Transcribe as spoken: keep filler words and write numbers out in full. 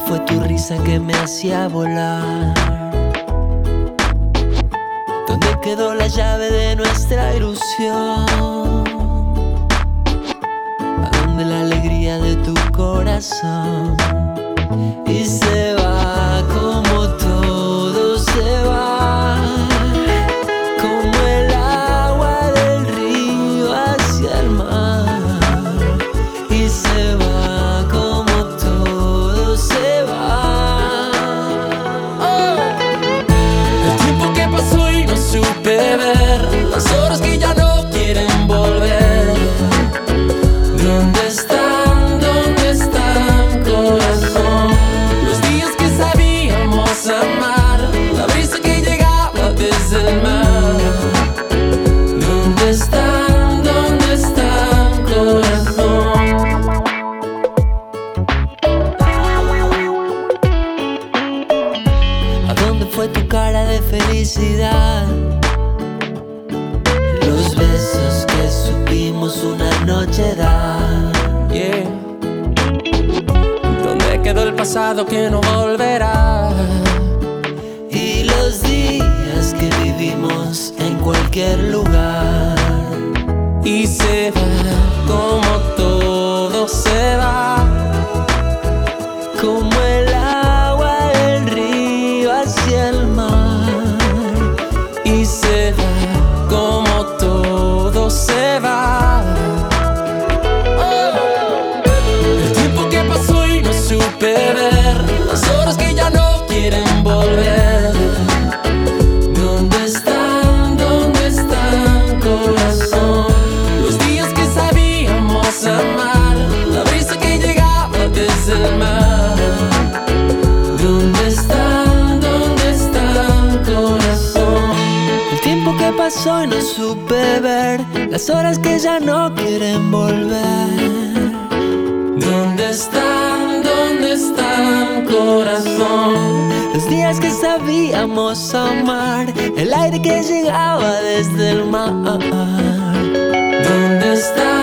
fue tu risa que me hacía volar? ¿Dónde quedó la llave de nuestra ilusión? ¿A dónde la alegría de tu corazón? Y se va como todo se va, como el agua del río hacia el mar. Y se va como todo se va. Oh. El tiempo que pasó y no supe ver, las horas que ya no quieren volver. ¿Dónde están? ¿Dónde están, corazón? Los días que sabíamos amar, la brisa que llegaba desde el mar. ¿Dónde están? ¿Dónde están, corazón? ¿A dónde fue tu cara de felicidad? Los besos que supimos una noche dar. Yeah. ¿Dónde quedó el pasado que no volverá? Y los días que vivimos en cualquier lugar. Y se va como todo se va, como el agua del río hacia el mar. y se va como todo se va. El tiempo que pasó y no supe ver, las horas que ya no quieren volver. ¿Dónde están? ¿Dónde están, corazón? Los días que sabíamos amar, la brisa que llegaba desde el mar. ¿Dónde están? ¿Dónde están, corazón? El tiempo que pasó y no supe ver, las horas que ya no quieren volver. ¿Dónde están? ¿Dónde están, corazón? Los días que sabíamos amar, el aire que llegaba desde el mar. ¿Dónde están?